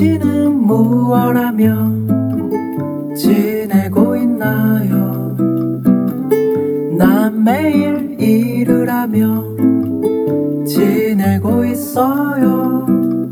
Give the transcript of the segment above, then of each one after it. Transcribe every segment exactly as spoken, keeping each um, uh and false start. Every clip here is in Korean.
당신은 무엇하며 지내고 있나요? 난 매일 일을 하며 지내고 있어요.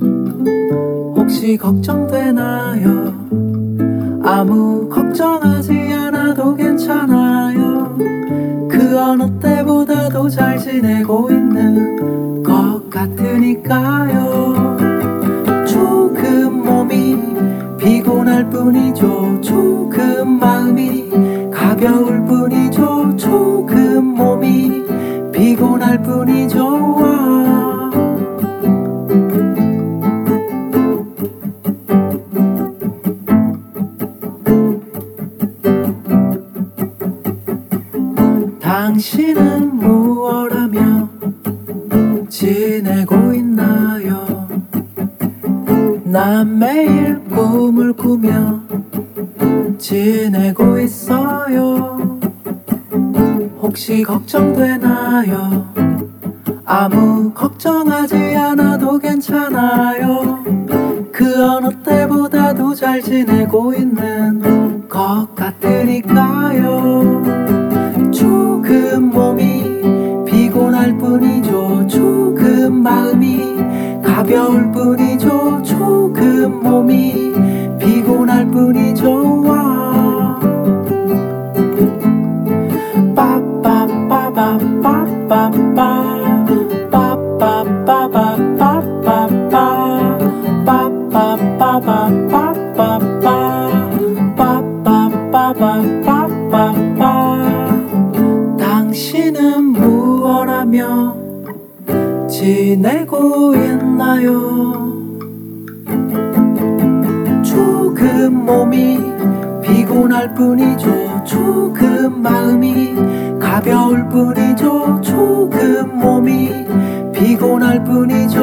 혹시 걱정되나요? 아무 걱정하지 않아도 괜찮아요. 그 어느 때보다도 잘 지내고 있는 것 같으니까요. 조금 몸이 피곤할 뿐이죠. 조금 마음이 가벼울 뿐이죠. 조금 몸이 피곤할 뿐이죠. 와. 당신은 무엇하며 지내고 있나요? 난 매일 꿈을 꾸며 지내고 있어요. 혹시 걱정되나요? 아무 걱정하지 않아도 괜찮아요. 그 어느 때보다도 잘 지내고 있는 것 같으니까요. 조금 몸이 피곤할 뿐이죠. 조금 마음이 가벼울 뿐이죠. 조금 몸이 피곤할 뿐이죠. 와. 빠빠빠빠빠빠빠 빠빠빠빠빠빠빠 빠빠빠빠빠빠빠빠빠빠빠빠. 당신은 무엇하며 지내고 있나요? 조금 몸이 피곤할 뿐이죠. 조금 마음이 가벼울 뿐이죠. 조금 몸이 피곤할 뿐이죠.